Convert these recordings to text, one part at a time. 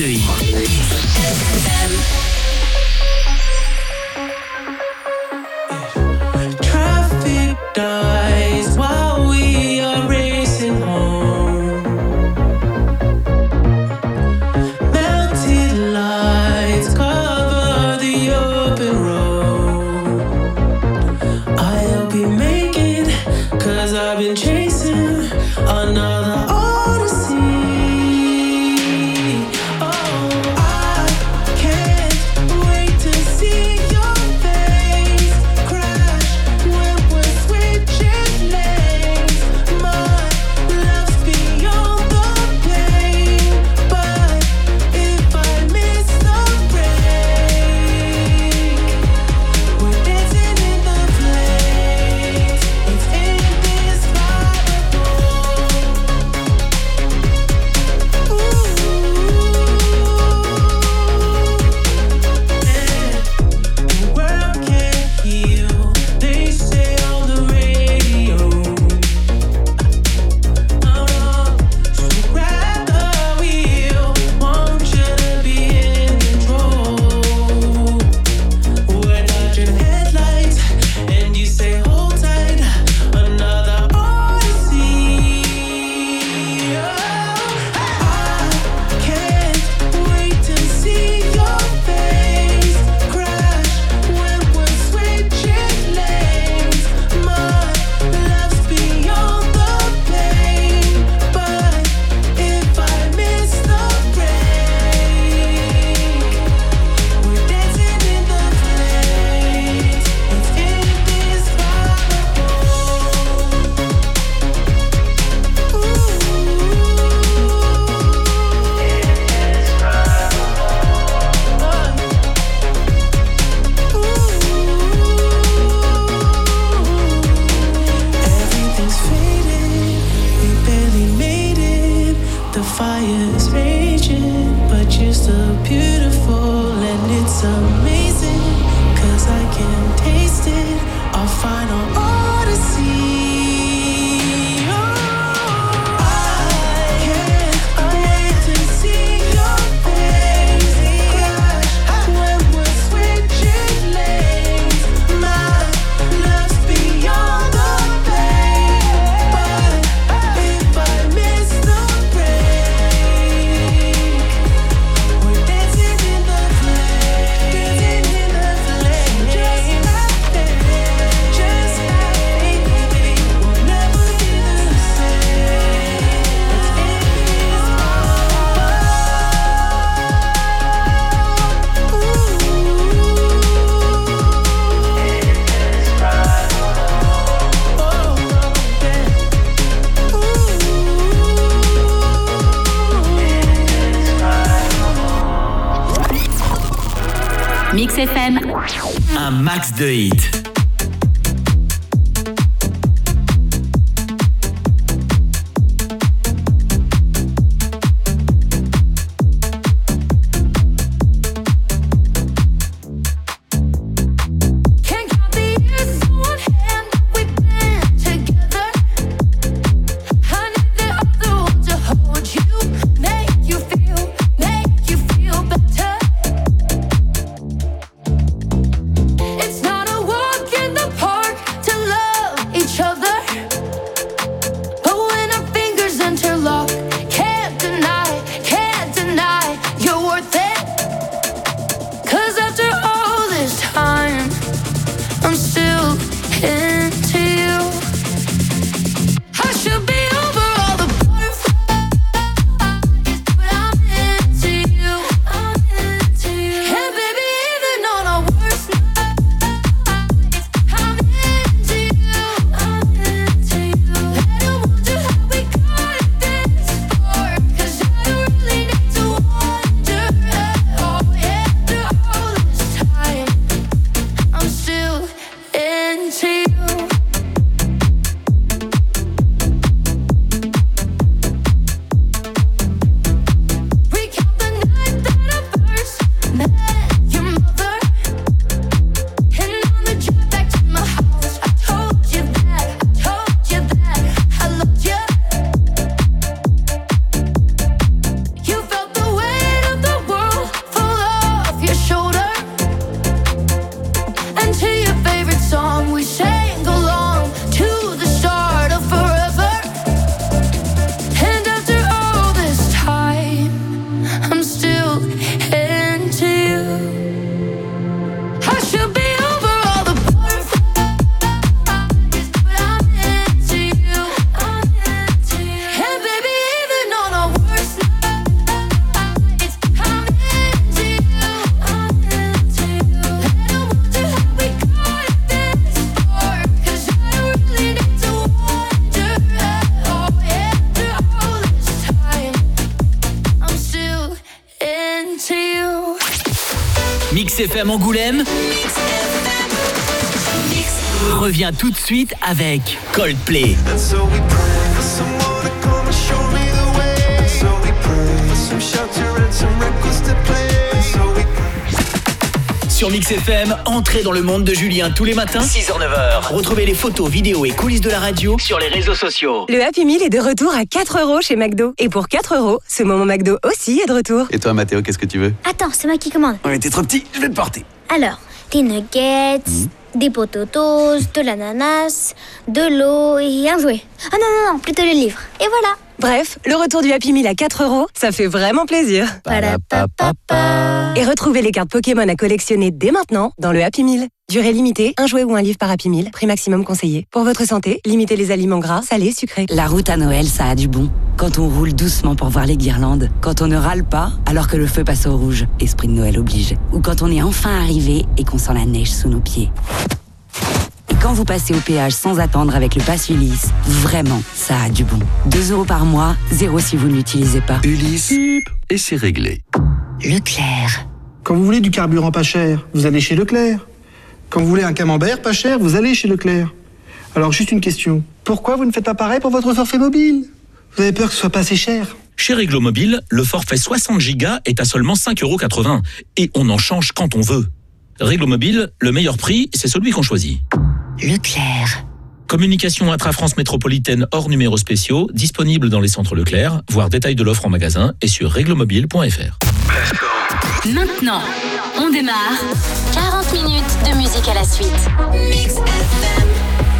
Mix FM. Un max de hits. It's not a war. Mix FM Angoulême revient tout de suite avec Coldplay. Sur Mix FM, entrez dans le monde de Julien tous les matins, 6h-9h. Retrouvez les photos, vidéos et coulisses de la radio sur les réseaux sociaux. Le Happy Meal est de retour à 4€ chez McDo. Et pour 4€, ce moment McDo aussi est de retour. Et toi, Mathéo, qu'est-ce que tu veux? Attends, c'est moi qui commande. Ouais, t'es trop petit, je vais te porter. Alors, des nuggets, des potatoes, de l'ananas, de l'eau et un jouet. Ah non, plutôt le livre. Et voilà. Bref, le retour du Happy Meal à 4€, ça fait vraiment plaisir. Et retrouvez les cartes Pokémon à collectionner dès maintenant dans le Happy Meal. Durée limitée, un jouet ou un livre par Happy Meal, prix maximum conseillé. Pour votre santé, limitez les aliments gras, salés, sucrés. La route à Noël, ça a du bon. Quand on roule doucement pour voir les guirlandes, quand on ne râle pas alors que le feu passe au rouge, esprit de Noël oblige. Ou quand on est enfin arrivé et qu'on sent la neige sous nos pieds. Et quand vous passez au péage sans attendre avec le pass Ulysse, vraiment, ça a du bon. 2€ par mois, 0 si vous ne l'utilisez pas. Ulysse, et c'est réglé. Leclerc. Quand vous voulez du carburant pas cher, vous allez chez Leclerc. Quand vous voulez un camembert pas cher, vous allez chez Leclerc. Alors juste une question, pourquoi vous ne faites pas pareil pour votre forfait mobile? Vous avez peur que ce soit pas assez cher? Chez Réglo Mobile, le forfait 60 Go est à seulement 5,80 € et on en change quand on veut. Réglo Mobile, le meilleur prix, c'est celui qu'on choisit. Leclerc. Communication intra-France métropolitaine hors numéros spéciaux, disponible dans les centres Leclerc, voir détail de l'offre en magasin et sur reglomobile.fr. Maintenant, on démarre. 40 minutes de musique à la suite. Mix FM.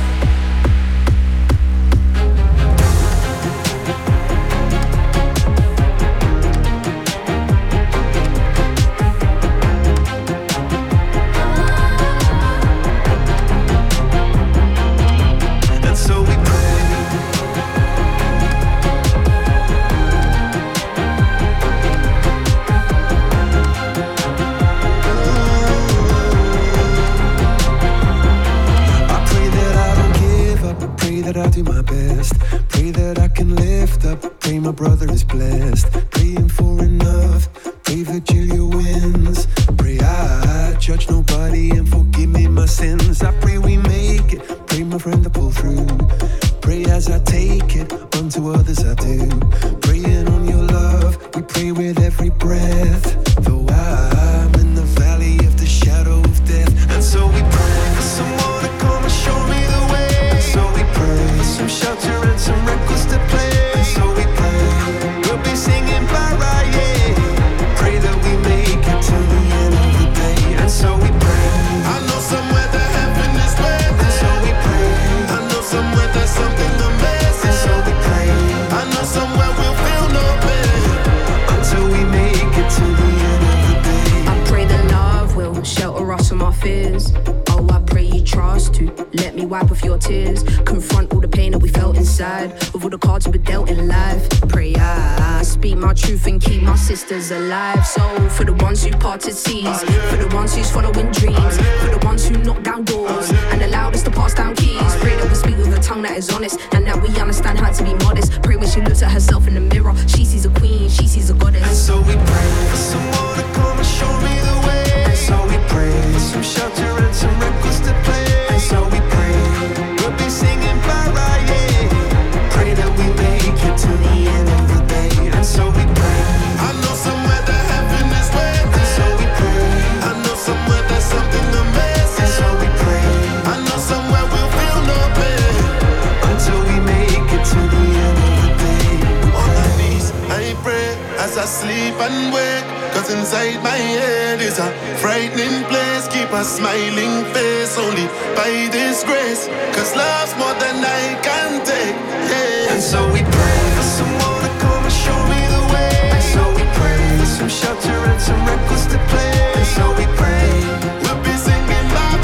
That I do my best, pray that I can lift up, pray my brother is blessed, praying for enough, pray Virgilia wins, pray I judge nobody and forgive me my sins, I pray we make it, pray my friend to pull through, pray as I take it, unto others I do, praying on your love, we pray with every breath, though I'm in the valley of the shadow of death, and so we pray for someone to come and show me the way. So we pray, some shelter and some records to play. And so we pray, we'll be singing Mariah. Pray that we make it to the end of the day. And so we pray, I know somewhere the heaven is waiting. And so we pray, I know somewhere there's something amazing. And so we pray, I know somewhere we'll feel no pain until we make it to the end of the day. I pray that love will shelter us from our fears. I pray you trust to let me wipe off your tears. Confront all the pain that we felt inside with all the cards we were dealt in life. Pray I speak my truth and keep my sisters alive. So for the ones who parted seas, for the ones who's following dreams, for the ones who knock down doors and allowed us to pass down keys. Pray that we speak with a tongue that is honest and that we understand how to be modest. Pray when she looks at herself in the mirror, she sees a queen, she sees a goddess. And so we pray for someone to come and show me the way. And so we pray for some shelter and some records to play. And so we pray, we'll be singing Mariah. Pray that we make it to the end of the day. And so we pray, I know somewhere the heaven is waiting. And so we pray, I know somewhere there's something amazing. And so we pray, I know somewhere we'll feel no pain until we make it to the end of the day. On my knees, I pray as I sleep and wake. Cause inside my head is a frightening place. Keep a smiling face only by this grace. Cause love's more than I can take, yeah. And so we pray for someone to come and show me the way. And so we pray for some shelter and some records to play. And so we pray, we'll be singing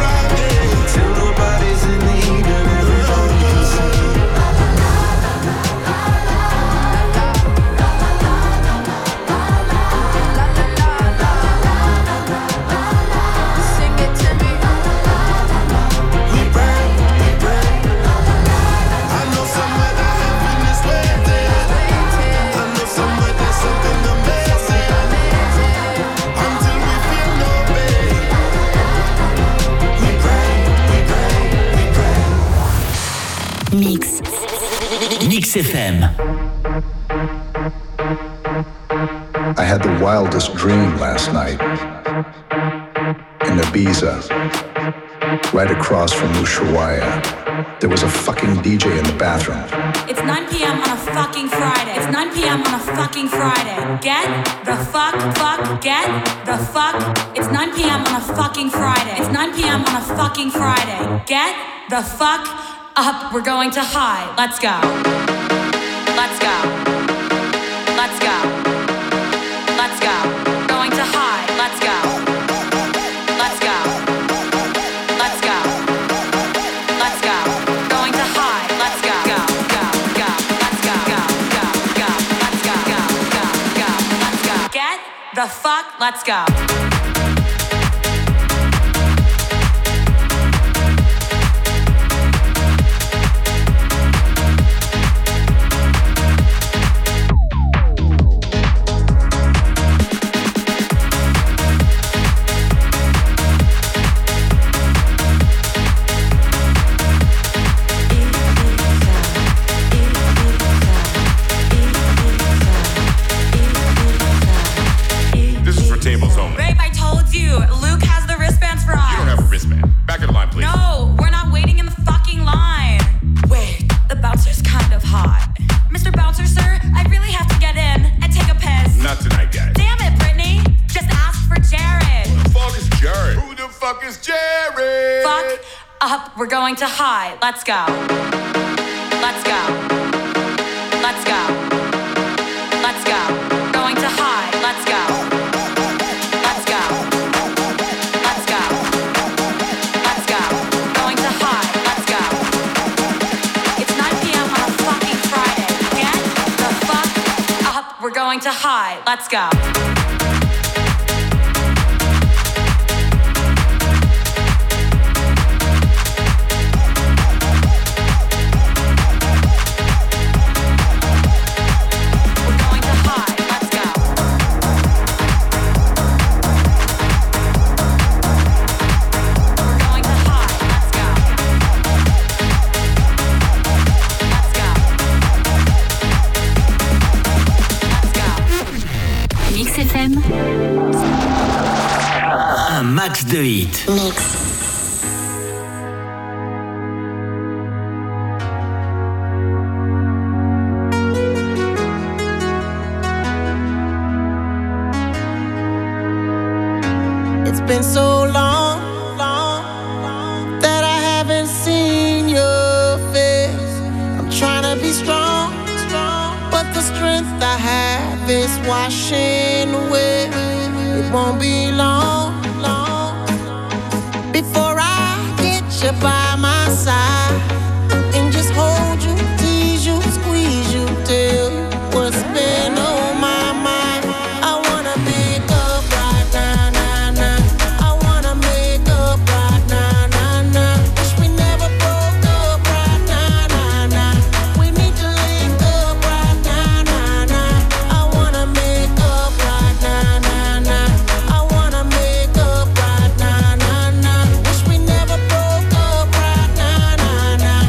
Mariah till nobody's in need and everybody can see. I know somewhere the heaven is waiting. Mix FM. I had the wildest dream last night in Ibiza, right across from Ushuaia. There was a fucking DJ in the bathroom. It's 9 p.m. on a fucking Friday. It's 9 p.m. on a fucking Friday. Get the fuck, get the fuck. It's 9 p.m. on a fucking Friday. It's 9 p.m. on a fucking Friday. Get the fuck up. We're going to high. Let's go. Let's go. Let's go. Let's go. Going to high. Let's go. Let's go. Let's go. Let's go. Going to high. Let's go. Go. Go. Go. Let's go. Go. Go. Go. Let's go. Go. Go. Go. Let's go. Get the fuck. Let's go. We're going to high. Let's go. Let's go. Let's go. Let's go. Going to high. Let's go. Let's go. Let's go. Let's go. Going to high. Let's go. It's 9 p.m. on a fucking Friday. Get the fuck up. We're going to high. Let's go. Un max de hits. Mix. It's been so long that I haven't seen your face. I'm trying to be strong, but the strength I have is washing away. It won't be long before I get you by my side and just hold you, tease you, squeeze you, tell you what's been on my mind. I wanna make up right now, now, now. I wanna make up right now, now, now. Wish we never broke up right now, now, now. We need to link up right now, now, now. I wanna make up right now, now, now. I wanna make up right now, now, now. Wish we never broke up right now, now, now.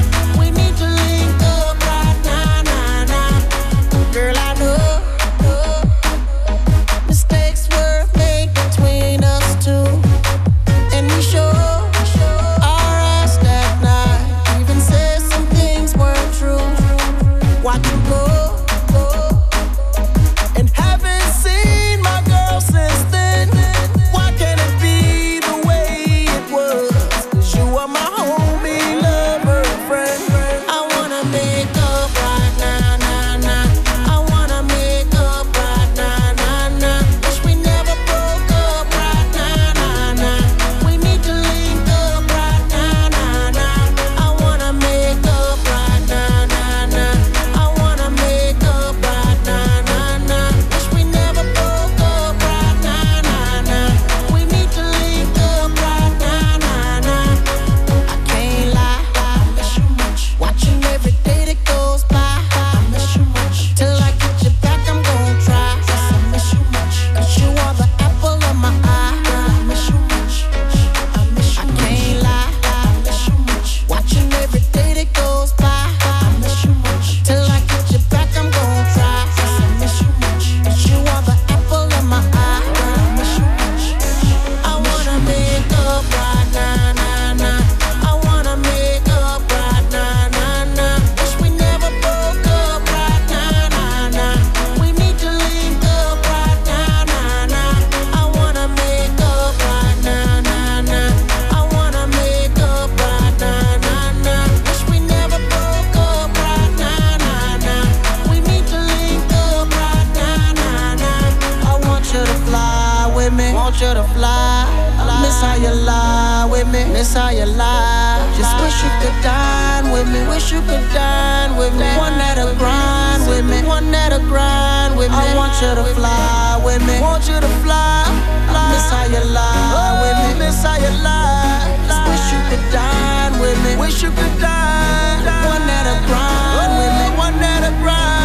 want you to fly. Miss how you lie with me. Miss how you lie. Just wish you could dine with me. Wish you could dine with me. One that'll grind with me. One that'll grind with me. I want you to fly with me. Want you to fly. Miss how you lie with me. Miss how you lie. Just wish you could dine with me. Wish you could dine. One that'll grind with me. One that'll grind.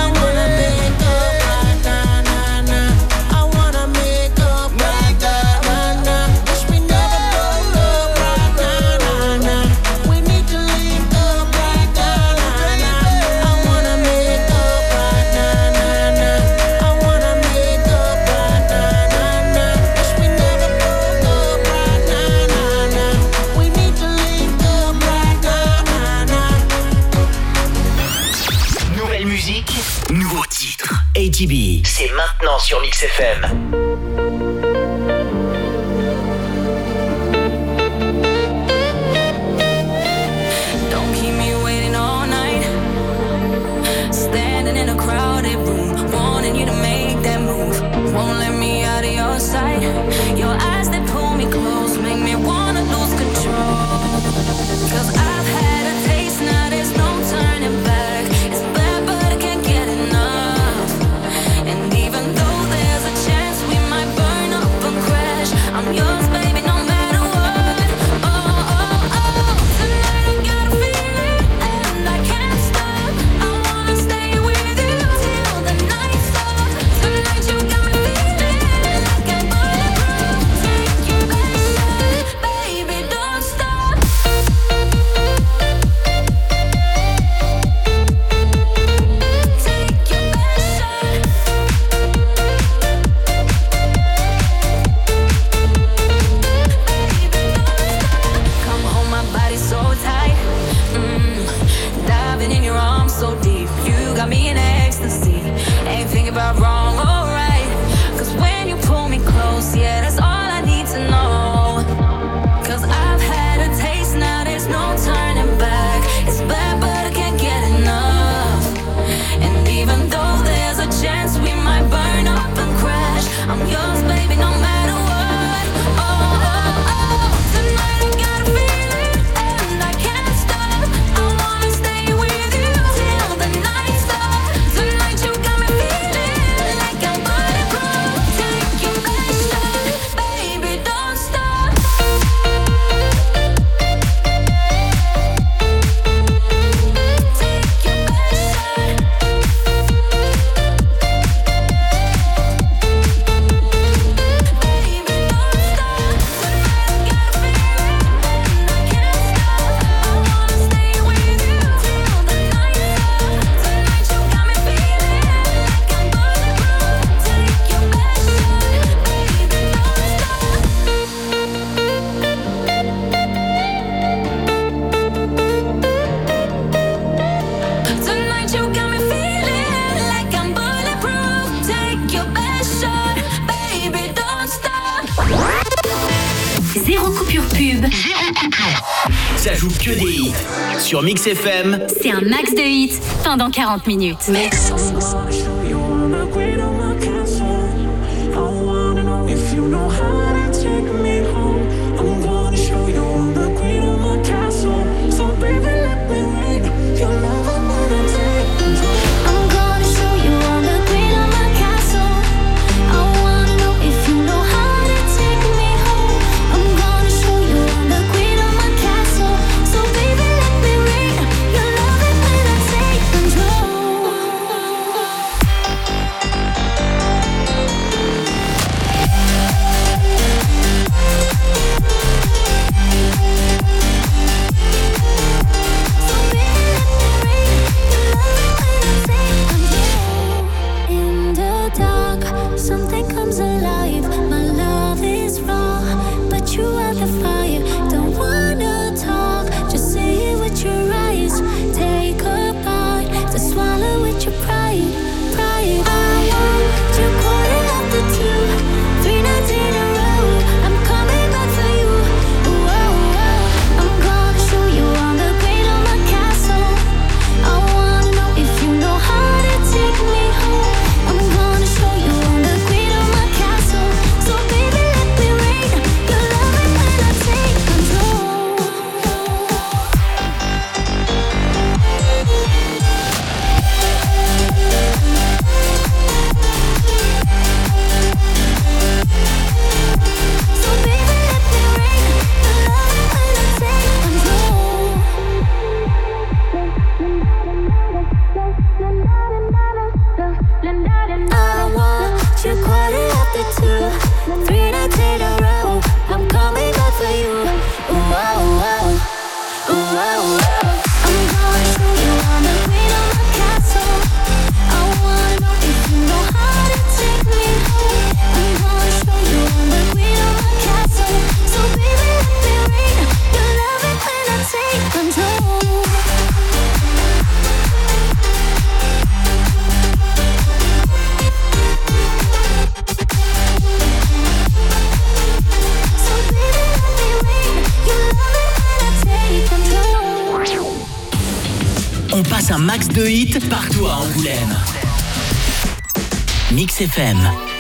ATB, c'est maintenant sur Mix FM. Don't keep me waiting all night. Standing in a crowded room, wanting you to make that move. Won't let me out of your sight. Your eyes that pull me close make me wanna lose control. 'Cause I've had a taste, now there's no turning back. It's bad but I can't get enough. And even though there's a chance we might burn up and crash, I'm yours, baby, no matter what. Oh, oh, oh. Tonight I got a feeling and I can't stop. I wanna stay with you till the night's up. Tonight you got me feeling like I'm bulletproof. Take your best shot, baby, don't stop. Take your best shot. Come on, my body's so tight. Diving in your arms so deep. You got me in ecstasy. Ain't thinking about wrong or right. 'Cause when you pull me close, yeah, that's all I need to know. 'Cause I've had a taste, now there's no turning back. It's bad, but I can't get enough. And even though there's a chance we might burn up and crash, I'm yours, baby, no matter what. Oh, oh, oh. Tonight I got a feeling and I can't stop. I wanna stay with you till the night's up. Tonight you got me feeling like I'm bulletproof. Take your best shot, baby, don't stop. Take your best shot. Baby, don't stop. Tonight I got a feeling and I can't stop. I wanna stay with you till the night's up. Tonight you got me feeling like I'm bulletproof. Take your best shot, baby, don't stop. Tonight you got me feeling like I'm bulletproof. Take your best shot, baby, don't stop. Zéro coupure pub. Ça joue que des hits. Sur Mix FM, C'est un max de hits pendant 40 minutes. Mix. I'm gonna show you on the queen of my castle. I wanna know if you know how to take me home. I'm gonna show you on the queen of my castle. So baby, let me read your love it when I take control. In the dark, something comes alive. My love is raw, but you are the fire. Don't wanna talk, just say it with your eyes. Take a bite to swallow with your pride. Pride. I want you caught it after 2-3 nights in a row. I'm coming back for you. Whoa, whoa. I'm gonna show you on the queen of my castle. I wanna know if you know how to take me home. I'm gonna show you on the queen of I want you quarter after 2, 3 nights in a row. I'm coming back for you. Ooh, oh, oh. Ooh, oh, oh. I'm gonna show you I'm the queen of my castle. I wanna know if you know how to take me home. I'm gonna show you I'm the queen of my castle. So baby, let me rain. You love it when I take control. So baby, let me rain. You love it when I take control. On passe un max de hits partout à Angoulême. Mix FM.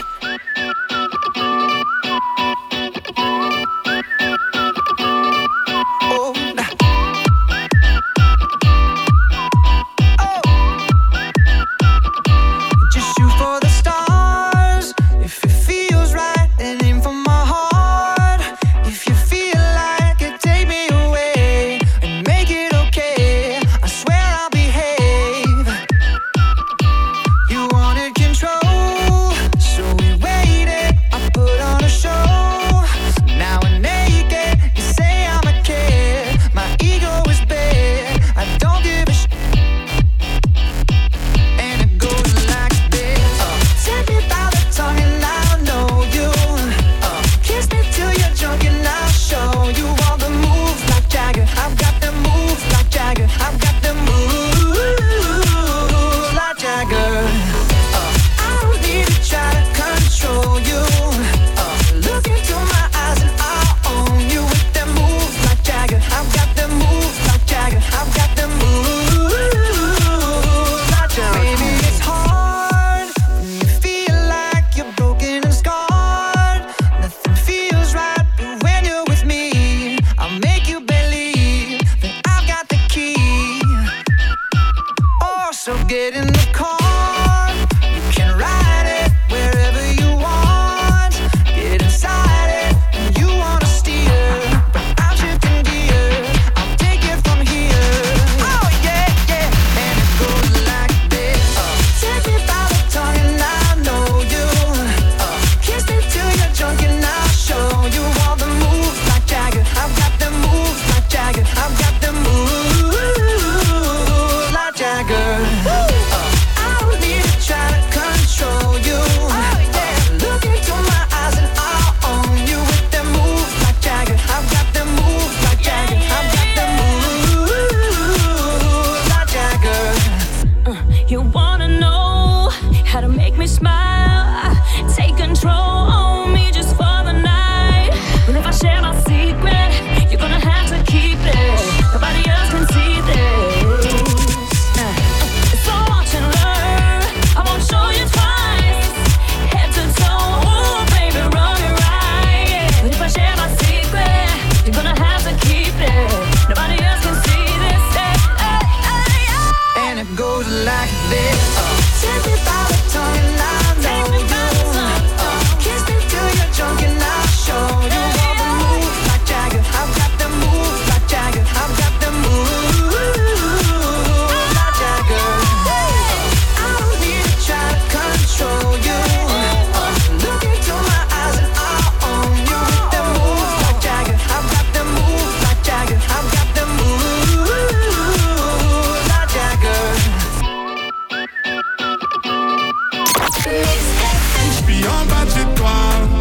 Just shoot for the stars. If it feels right, then aim for my heart. If you feel like it, take me away and make it okay. I swear I'll behave. You wanted control, so we waited. I put on a show. Now we're naked. You say I'm a kid. My ego is big. I don't give a shit. And it goes like this. Take me by the tongue and I'll know you. Kiss me till you're drunk and I'll show you all the moves like Jagger. I've got the moves like Jagger. I've got the moves like Jagger. I don't need to try to control you. Look into my eyes and I'll own you with the moves like Jagger. I've got the moves like Jagger. I've got the moves like Jagger. Baby, it's hard when you feel like you're broken and scarred. Nothing feels right, but when you're with me, I'll make you believe that I've got the key. Oh, so get in the car. You can ride it wherever you want. Get inside it when you wanna steer. But I'm shifting gear. I'll take it from here. Oh yeah, yeah. And it goes like this. Take me by the tongue and I know you. Kiss me till you're drunk and I'll show you all the moves like Jagger. I've got the moves like Jagger. I've got the moves like Jagger. I don't need to try to control you. Look into my eyes and I'll own you with the moves like Jagger. I've got the moves like Jagger. I've got the moves like Jagger. You wanna know how to make me smile? Take control on me just for the night. But if I share my secret, you're gonna have to keep it. Nobody else can see this. So watch and learn. I won't show you twice. Head to toe, ooh, baby, run it right. But if I share my secret, you're gonna have to keep it. Nobody else can see this. And it goes like this. Take me by the tongue and I know you. Kiss me till you're drunk and I'll show you all the moves like Jagger. I've got the moves like Jagger. I've got the moves like Jagger. I don't need to try to control you. Look into my eyes and I'll own you with the moves like Jagger. I've got the moves like Jagger. I've got the moves like Jagger. J'suis en bas de chez toi.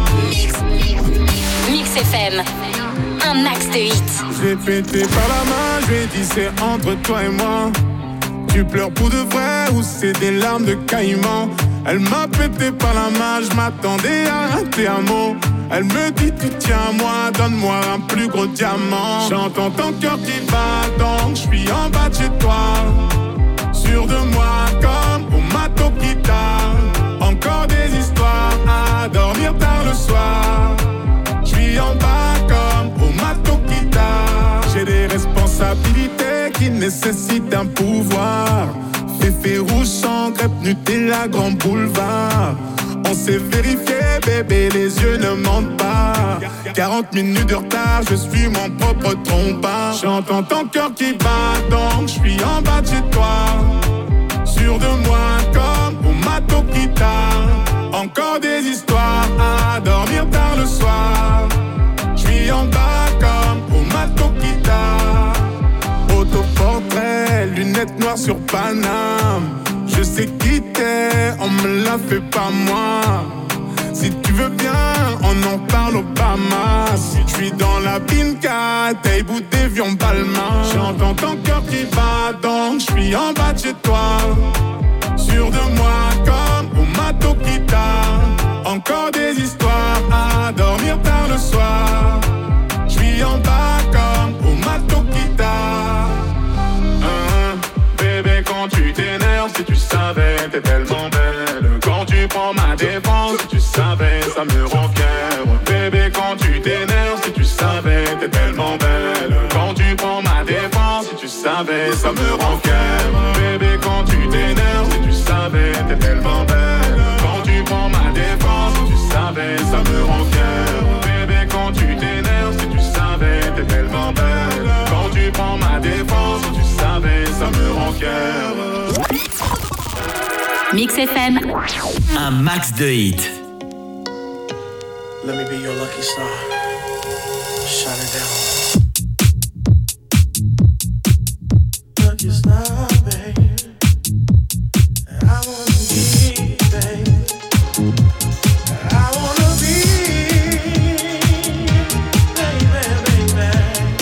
Mix FM, un max de hits. J'ai pété par la main, je lui ai dit c'est entre toi et moi. Tu pleures pour de vrai ou c'est des larmes de caïman? Elle m'a pété par la main, je m'attendais à rater un mot. Elle me dit tu tiens à moi, donne-moi un plus gros diamant. J'entends ton cœur qui bat donc je suis en bas de chez toi. Sûr de moi comme au mato guitare. Encore des histoires à dormir tard le soir. Je suis en bas comme au mato guitare. J'ai des responsabilités qui nécessitent un pouvoir. Féfé rouge sans crêpe Nutella Grand Boulevard. On s'est vérifié bébé, les yeux ne mentent pas. 40 minutes de retard, je suis mon propre trompeur. J'entends ton cœur qui bat donc je suis en bas de chez toi. Sûr de moi comme au matin. ma Tokita. Encore des histoires à dormir tard le soir. J'suis en bas comme au Matokita. Autoportrait, lunettes noires sur Paname. Je sais qui t'es, on me la fait pas moi. Si tu veux bien, on en parle au Bahamas. J'suis dans la Pinca, t'es bout d'avion Balmain. J'entends ton cœur qui bat, donc j'suis en bas de chez toi. Sûr de moi comme au Matokita. Encore des histoires à dormir tard le soir. J'suis en bas comme au Matokita. Bébé, quand tu t'énerves, si tu savais, t'es tellement belle. Quand tu prends ma défense, si tu savais, ça me rend fier. Bébé, quand tu t'énerves, si tu savais, t'es tellement belle. Quand tu prends ma défense, si tu savais, ça me rend fier. Bébé, quand tu t'énerves, si tu savais, t'es tellement belle. Quand tu prends ma défense, si tu savais, ça me rend fier. Bébé, quand tu t'énerves, si tu savais, t'es tellement belle. Quand tu prends ma défense, si tu savais, ça me rend fier. Mix FM. Un max de hits. Let me be your lucky star. Shine it down. Lucky star, babe. I wanna be, babe. I wanna be, baby.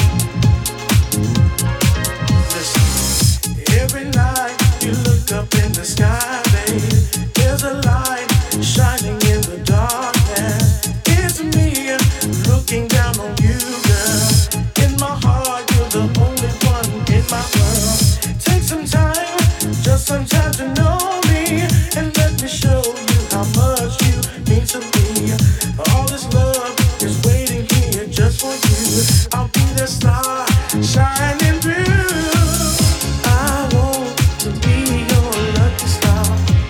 Listen, every night you look up in the sky, babe. There's a light shining in the darkness. It's me looking down on you, girl. In my heart, you're the only one in my world. Take some time, just some time to know me, and let me show you how much you mean to me. All this love is waiting here just for you. I'll be the star shining through. I want to be your lucky star.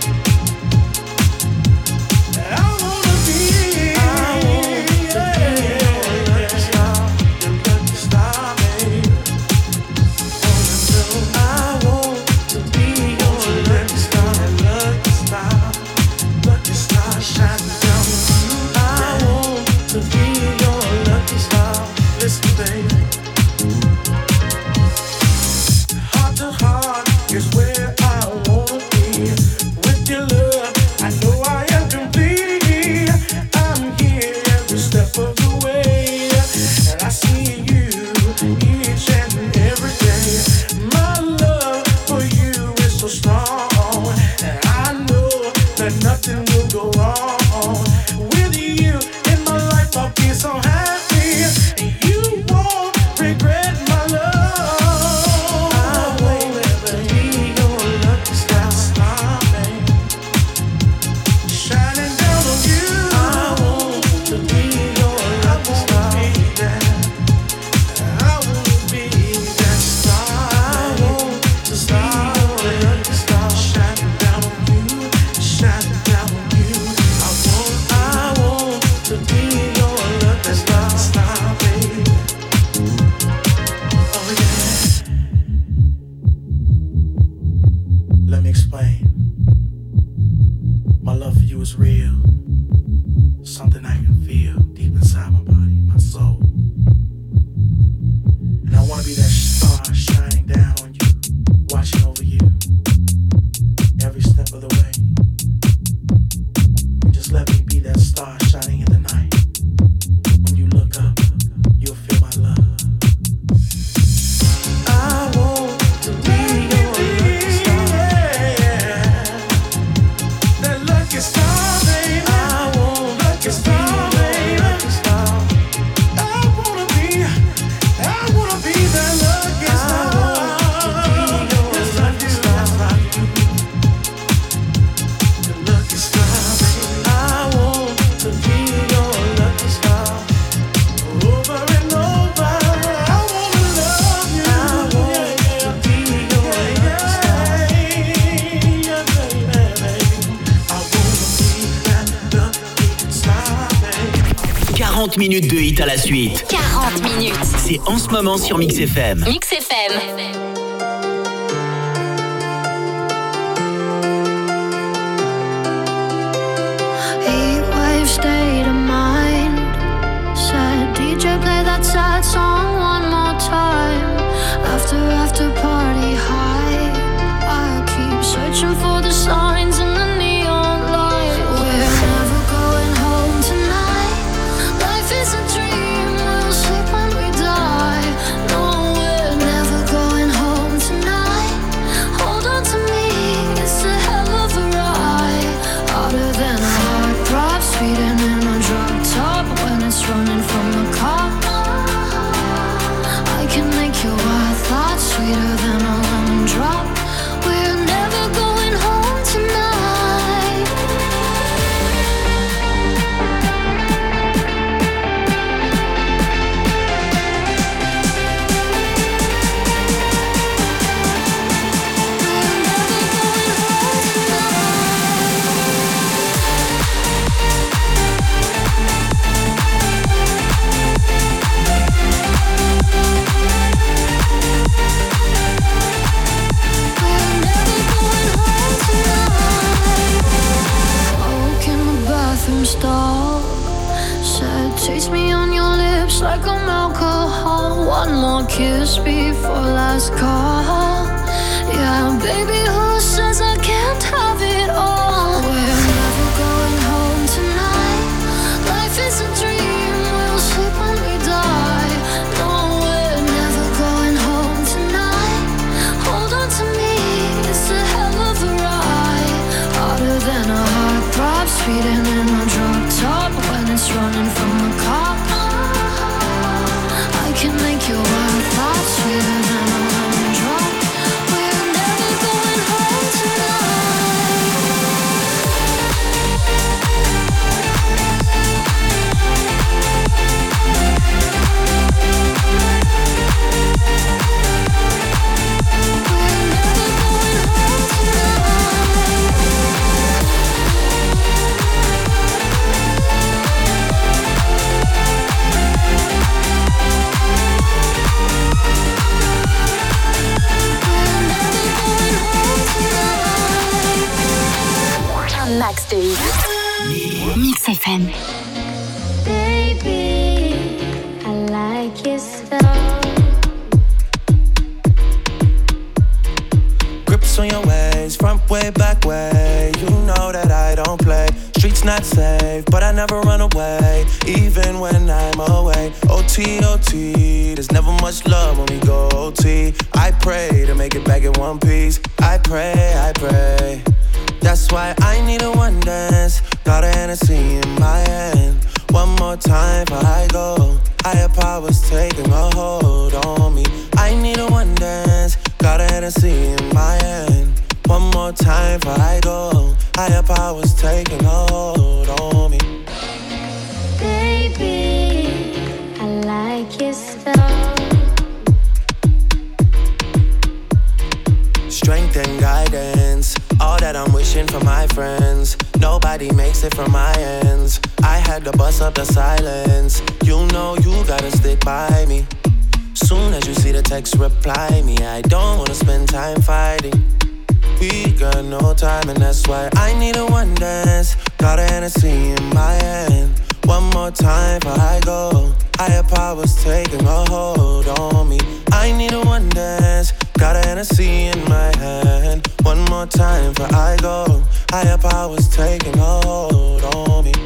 Minutes de hit à la suite. 40 minutes. C'est en ce moment sur Mix FM. Mix FM. Mix FM. stop. Said, taste me on your lips like I'm alcohol. One more kiss before last call. Yeah, baby, who says I can't have it all? We're never going home tonight. Life is a dream, we'll sleep when we die. No, we're never going home tonight. Hold on to me, it's a hell of a ride. Harder than a heart throb, speeding in my drop top. When it's running from the cop, I can make your world pop, sweeter than a lemon drop. We're never going home tonight. Max de hits. Mix FM. Baby, I like your stuff. Grips on your ways, front way, back way. You know that I don't play. Streets not safe, but I never run away, even when I'm away. OT, OT, there's never much love when we go OT. I pray to make it back in one piece. I pray, I pray. That's why I need a one dance. Got a Hennessy in my hand. One more time before I go. Higher powers taking a hold on me. I need a one dance. Got a Hennessy in my hand. One more time before I go. Higher powers taking a hold on me. Baby, I like your stuff. Strength and guidance, all that I'm wishing for my friends. Nobody makes it from my ends. I had to bust up the silence. You know you gotta stick by me. Soon as you see the text, reply me. I don't wanna spend time fighting. We got no time and that's why I need a one dance. Got a Hennessy in my hand. One more time before I go. Higher powers taking a hold on me. I need a one dance. Got a Hennessy in my hand. One more time before I go. Higher powers taking a hold on me.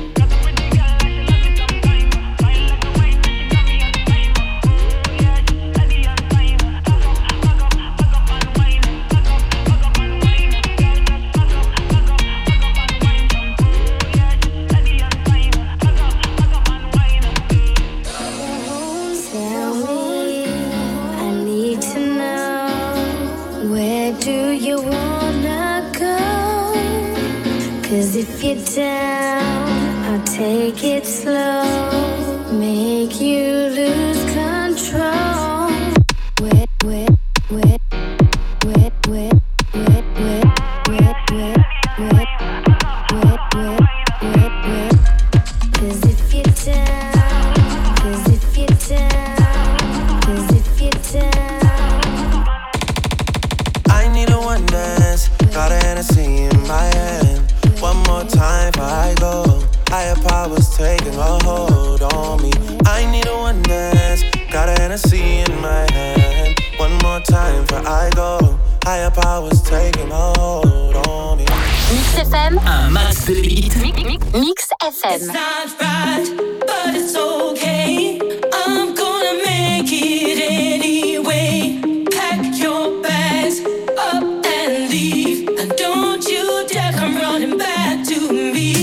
If you're down, I'll take it slow. Make you lose control. Wet, wet, wet, wet, wet, wet, wet, wet, wet, wet, wet, wet, wet, wet. 'Cause if you're down, 'cause if you're down, 'cause if you're down. I need a one dance. Got a Hennessy in my hand. One more time before I go. Higher powers taking a hold on me. I need a one dance. Got a Hennessy in my hand. One more time before I go. Higher powers taking a hold on me. Mix FM. Un max de hits. Mix FM. It's not right, but it's okay. I'm gonna make it anyway. Pack your bags up and leave. And don't you dare come running back to me.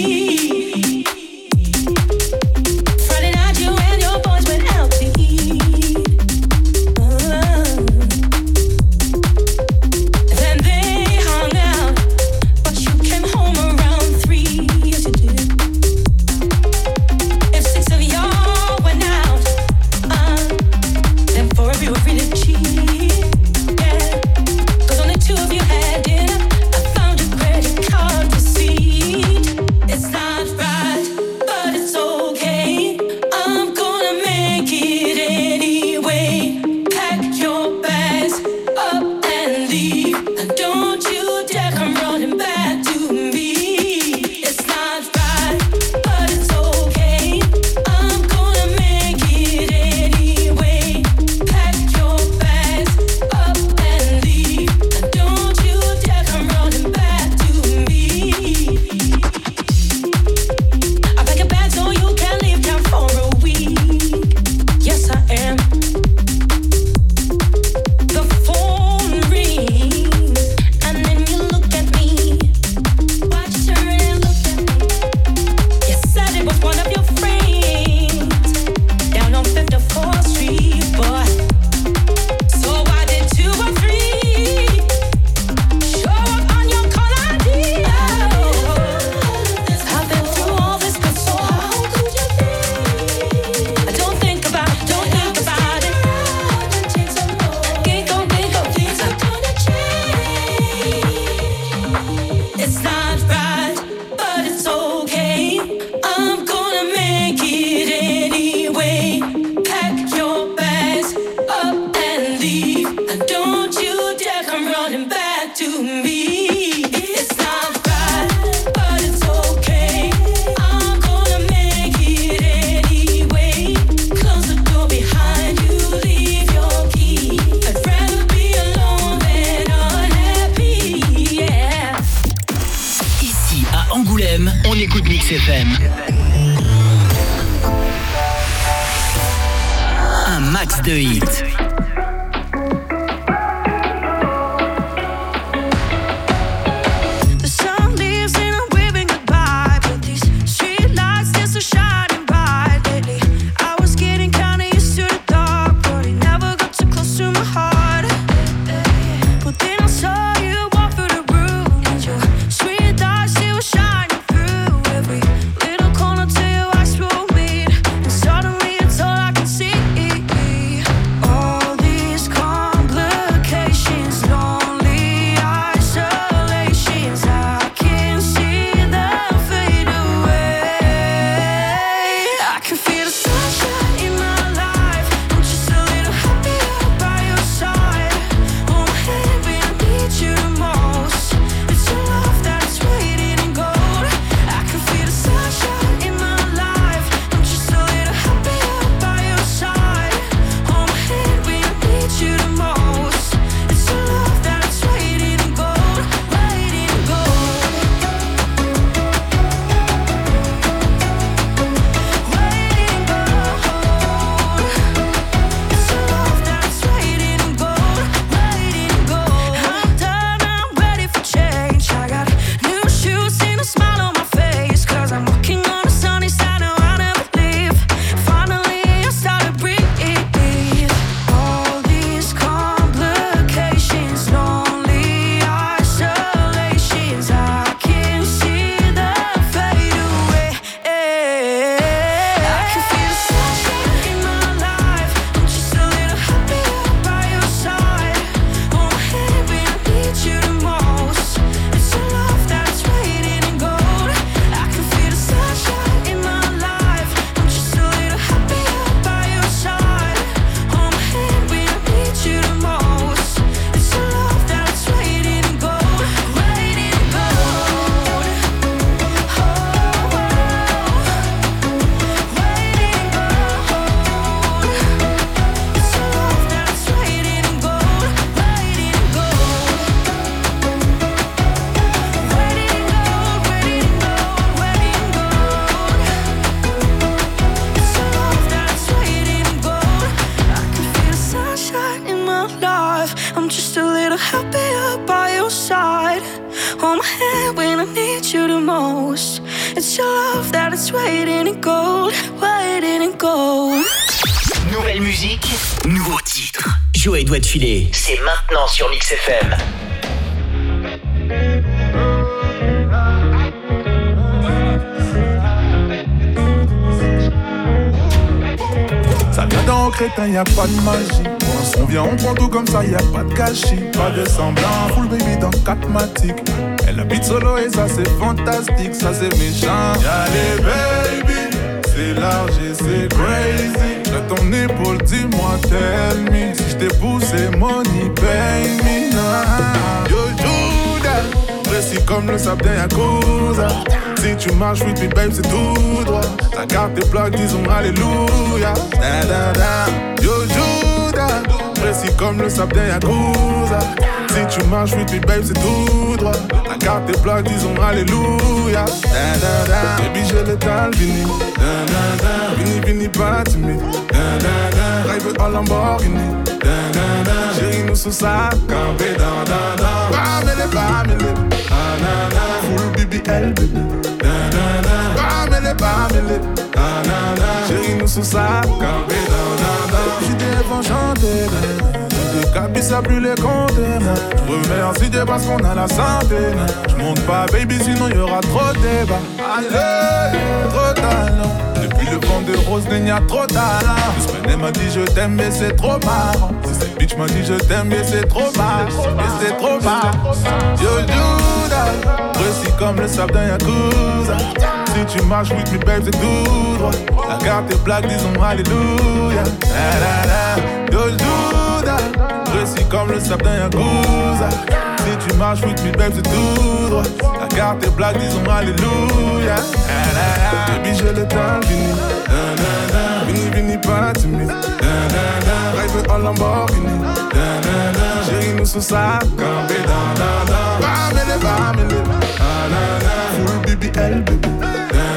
Friday night you and your boys went out to eat. Then they hung out, but you came home around 3. Yes you did. If Mix FM. Un max de hits. Nouvelle musique, nouveau titre. Joey doit te filer. C'est maintenant sur Mix FM. Ça vient d'un crétin, y'a pas de magie. On vient, on prend tout comme ça, y'a pas de gâchis. Pas de semblant, full baby dans 4matic. Elle habite solo et ça c'est fantastique, ça c'est méchant. Y'a les baby, c'est large et c'est crazy. J'ai ton épaule, dis-moi, tell me. Si j't'ai poussé, money, pay me. Nah. Yo, Judas, précis comme le sable d'un Yakuza. Si tu marches with me, babe, c'est tout droit. Ta carte est plaque, disons alléluia. Da, da, da. Yo, Judas, précis comme le sable d'un Yakuza. Si tu marches with me, babe, c'est tout droit. Ta carte est plaque, disons alléluia. Da, da, da. Baby, j'ai l'étal, vini. Da, da, da. Vini, vini, pas timide. Da, da, da. Drive en Lamborghini. Da, da, da. Chérie, nous sous ça, campé, da, da, da. Bamele, ah, na, na. Full BBL, baby. Da, da, da. Bamele, ah, na, na. Chérie, nous sous ça, campé, da, da, da. J'suis devant chanter, des cabis à plus les compter. Remercie Dieu parce qu'on a la santé. J'monte pas, baby, sinon y'aura trop de débats. Allez, trop talent. Depuis le vent de rose, il y a trop talent. Semaine m'a dit je t'aime, mais c'est trop marrant. Cette bitch m'a dit je t'aime, mais c'est trop marrant. Mais c'est trop marrant. Yo, Judas, précis comme le sable d'un Yakuza. Si tu marches with me, babe, c'est tout droit. La carte est black, disons alléluia. La, la, la. Yo, Judas, précis comme le sable d'un Yakuza. Si tu marches with me, babe, c'est tout droit. La carte est black, disons alléluia. Baby, j'ai le temps, vini. Vini, vini, pas timide. Drive en Lamborghini. Chérie, nous sous ça, campé, Bamele, full BBL, baby.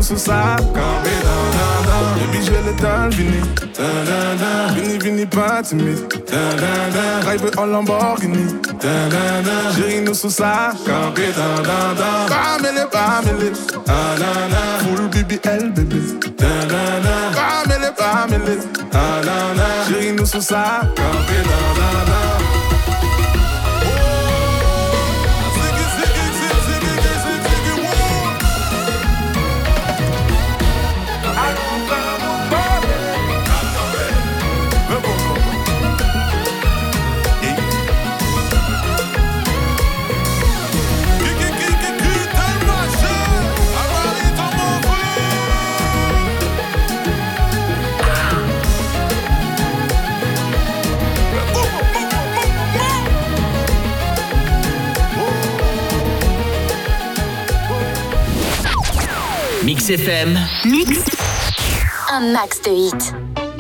sous sa camé, baby, je vais le dans Vini, Vini, pas timide, drive en Lamborghini, chérie, nous sous sa camé, Pamele, full BBL, bébé, Pamele, chérie, nous sous sa camé, Mix FM. Mix. Un max de hits.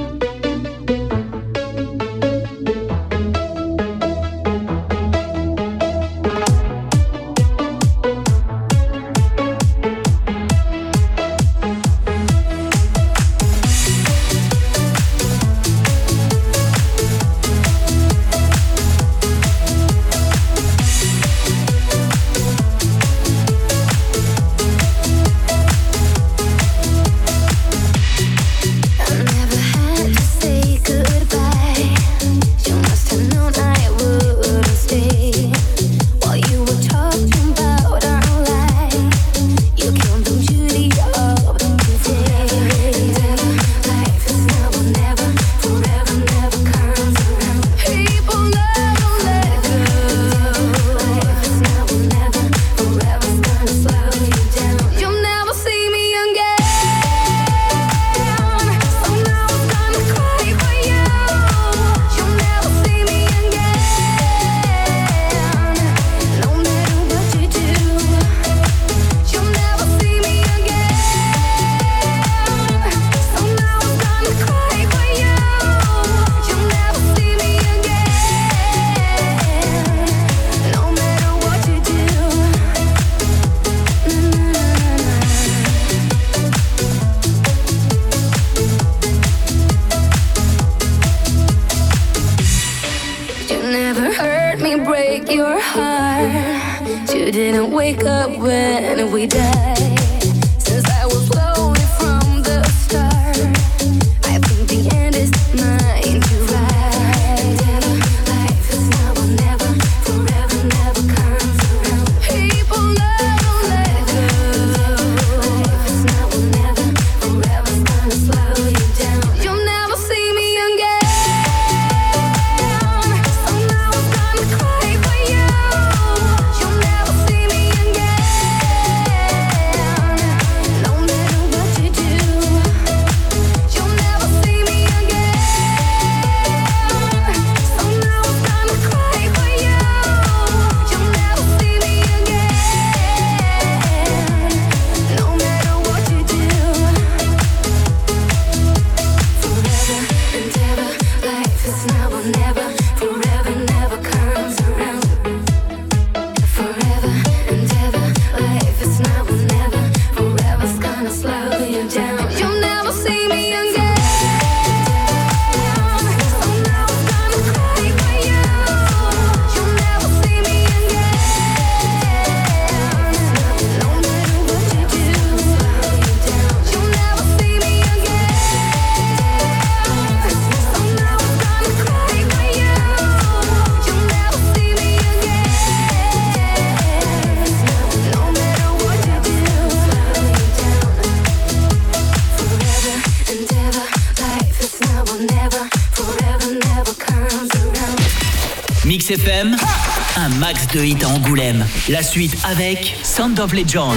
Mix FM, un max de hits à Angoulême. La suite avec Sound of Legend.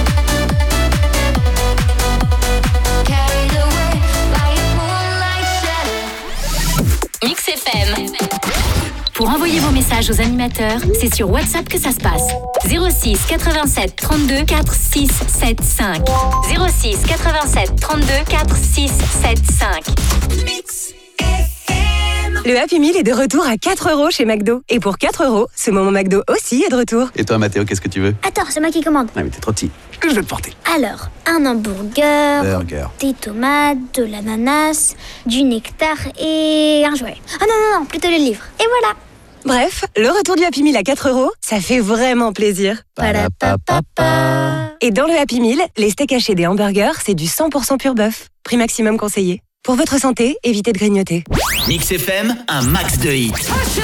Mix FM. Pour envoyer vos messages aux animateurs, c'est sur WhatsApp que ça se passe. 06 87 32 46 75. 06 87 32 46 75. Mix FM. Le Happy Meal est de retour à 4 € chez McDo. Et pour 4 €, ce moment McDo aussi est de retour. Et toi, Mathéo, qu'est-ce que tu veux? Attends, c'est moi qui commande. Ah, mais t'es trop petit. Je vais te porter. Alors, un hamburger, Burger. des tomates, de l'ananas, du nectar et un jouet. Ah non, plutôt le livre. Et voilà. Bref, le retour du Happy Meal à 4 €, ça fait vraiment plaisir. Et dans le Happy Meal, les steaks hachés des hamburgers, c'est du 100% pur bœuf. Prix maximum conseillé. Pour votre santé, évitez de grignoter. Mix FM, un max de hits.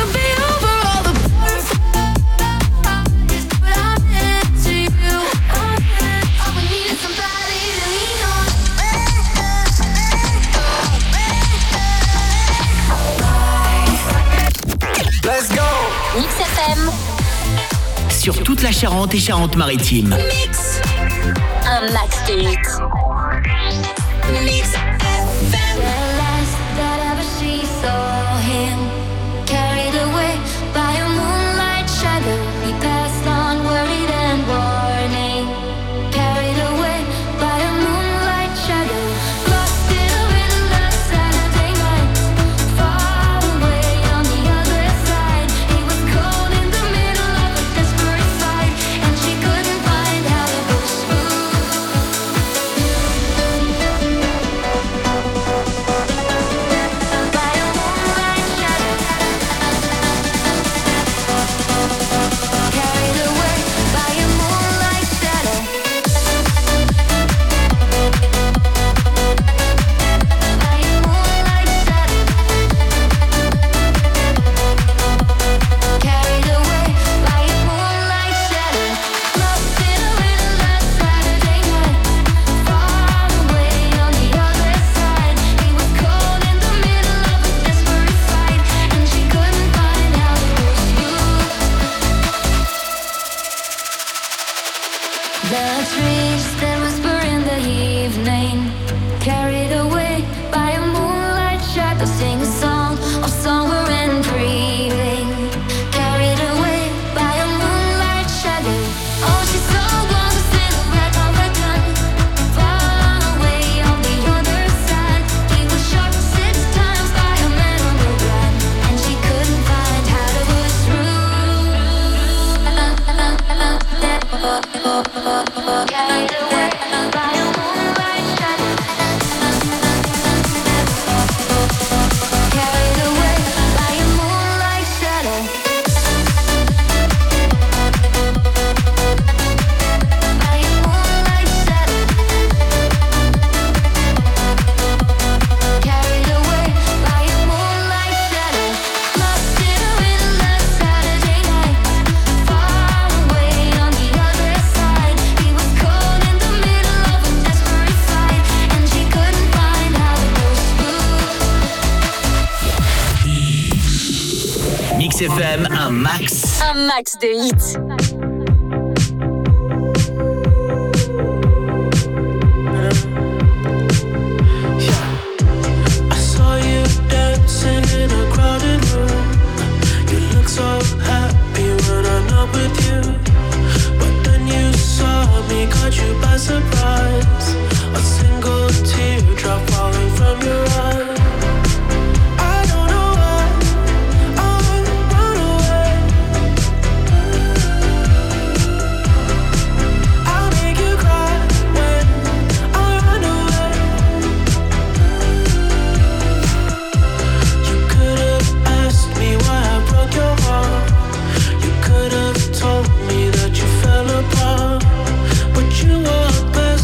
Let's go! Mix FM. Sur toute la Charente et Charente-Maritime. Mix. Un max de hits. Mix FM. The last that ever she saw him, carried away by a moonlight shadow. He passed on worried and warning, carried away by a moonlight shadow. Lost in a windless Saturday night, far away on the other side. He was cold in the middle of a desperate fight, and she couldn't find how to push through. The trees that whisper in the evening, carried away by a moonlight shadow, sing a song of summer and breathing, carried away by a moonlight shadow. All she saw was a silhouette of a gun, far away on the other side. He was shot 6 times by a man on the run, and she couldn't find how to push through. Carried away by a moonlight shadow. Carried away by a moonlight shadow. By a moonlight shadow. Carried away by a moonlight shadow. Lost in a windless Saturday night, far away on the other side. He was cold in the middle of a desperate fight, and she couldn't find how to push through. Mix FM, un max. Un max de hits. I saw you dancing in a crowded room. You look so happy when I'm not with you. But then you saw me, caught you by surprise. A single teardrop falling from your eye. I don't know why I run away. I'll make you cry when I run away. You could have asked me why I broke your heart. You could have told me that you fell apart. But you walked past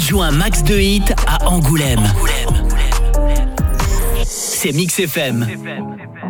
joue un max de hits à Angoulême. C'est Mix FM.